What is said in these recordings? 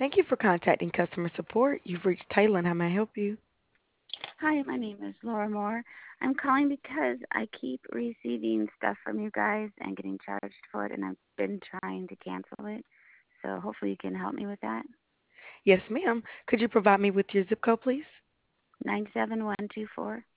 Thank you for contacting customer support. You've reached Taylor. How may I help you? Hi, my name is Laura Moore. I'm calling because I keep receiving stuff from you guys and getting charged for it, and I've been trying to cancel it. So hopefully you can help me with that. Yes, ma'am. Could you provide me with your zip code, please? 97124,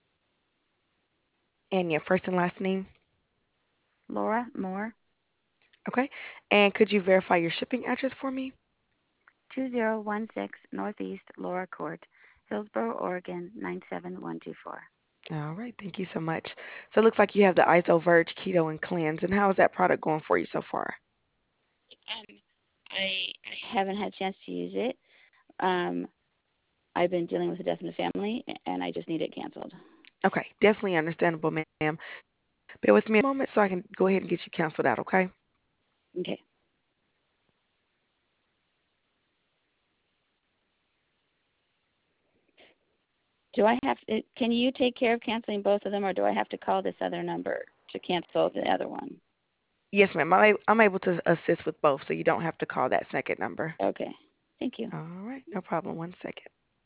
And your first and last name? Laura Moore, Okay. And could you verify your shipping address for me? 2016 Northeast Laura Court, Hillsboro, Oregon 97124. All right. Thank you so much. So it looks like you have the ISO Verge Keto and Cleanse. And how is that product going for you so far? Um, I haven't had a chance to use it. Um, I've been dealing with a death in the family, and I just need it canceled. Okay. Definitely understandable, ma'am. Bear with me a moment so I can go ahead and get you canceled out, okay? Okay. Do I have to, can you take care of canceling both of them, or do I have to call this other number to cancel the other one? Yes, ma'am. I'm able to assist with both, so you don't have to call that second number. Okay. Thank you. All right. No problem. One second.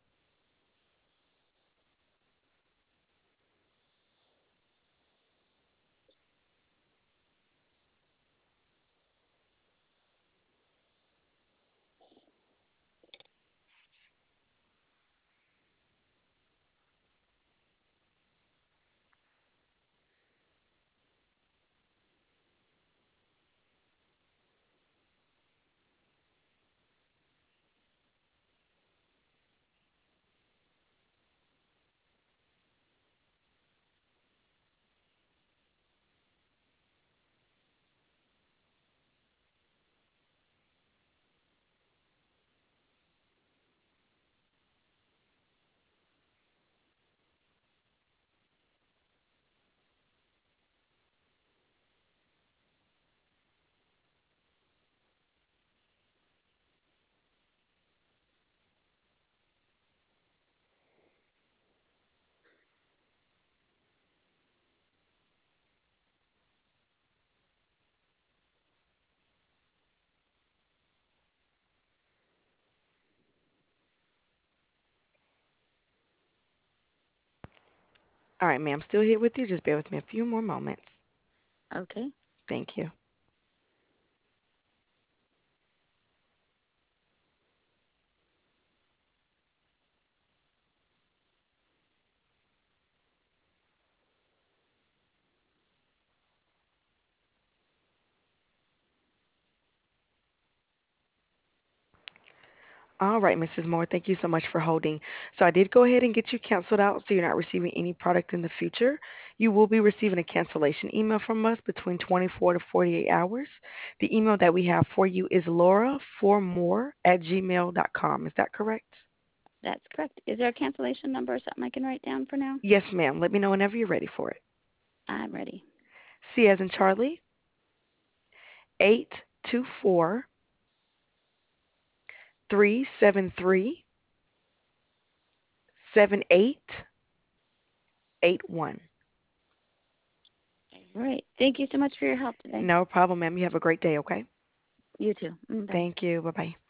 All right, ma'am. Still here with you. Just bear with me a few more moments. Okay. Thank you. All right, Mrs. Moore, thank you so much for holding. So I did go ahead and get you canceled out so you're not receiving any product in the future. You will be receiving a cancellation email from us between 24 to 48 hours. The email that we have for you is laura4more@gmail.com. Is that correct? That's correct. Is there a cancellation number or something I can write down for now? Yes, ma'am. Let me know whenever you're ready for it. I'm ready. C as in Charlie, 824-373-7881. All right. Thank you so much for your help today. No problem, ma'am. You have a great day, okay? You too. Bye. Thank you. Bye-bye.